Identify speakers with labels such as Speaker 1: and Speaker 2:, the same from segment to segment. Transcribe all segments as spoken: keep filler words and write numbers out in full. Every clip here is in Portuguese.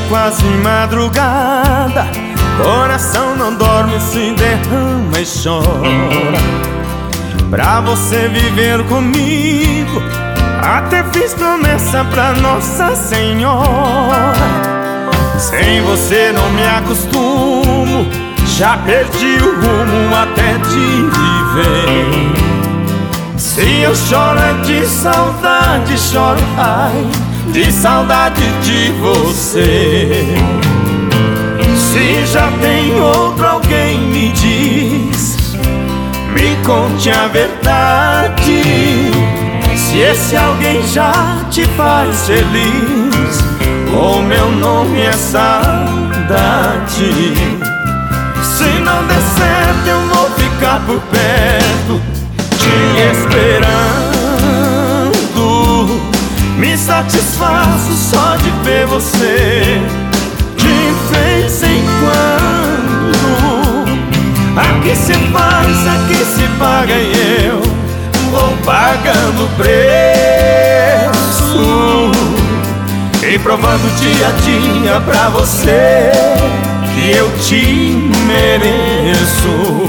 Speaker 1: quase madrugada, coração não dorme, se derrama e chora. Pra você viver comigo, até fiz promessa pra Nossa Senhora. Sem você não me acostumo, já perdi o rumo até de viver. Se eu choro é de saudade, choro, ai, de saudade de você. Se já tem outro alguém, me diz, me conte a verdade. Se esse alguém já te faz feliz, o meu nome é saudade. Se não der certo eu vou ficar por perto, te esperando. Me satisfaço só de ver você, de vez em quando. Aqui se faz, aqui se paga e eu vou pagando preço, e provando dia a dia pra você que eu te mereço.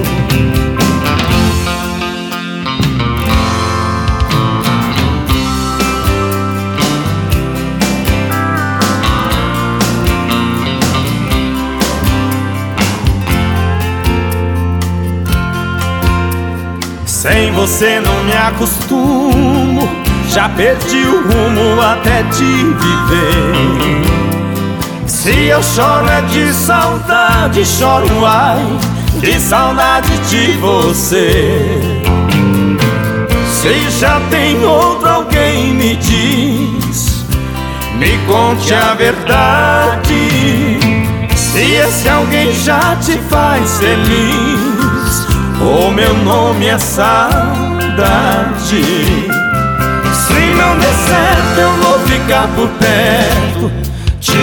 Speaker 1: Sem você não me acostumo, já perdi o rumo até de viver. Se eu choro é de saudade, choro, ai, de saudade de você. Se já tem outro alguém, me diz, me conte a verdade. Se esse alguém já te faz feliz, o meu nome é saudade. Se não der certo eu vou ficar por perto, te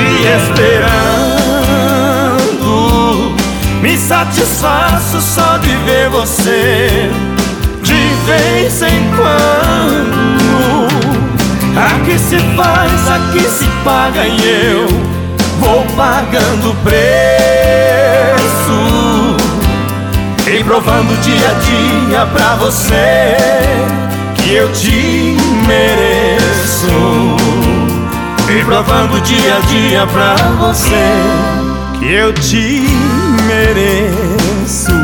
Speaker 1: esperando. Me satisfaço só de ver você, de vez em quando. Aqui se faz, aqui se paga e eu vou pagando preço, e provando dia a dia pra você que eu te mereço. E provando dia a dia pra você que eu te mereço.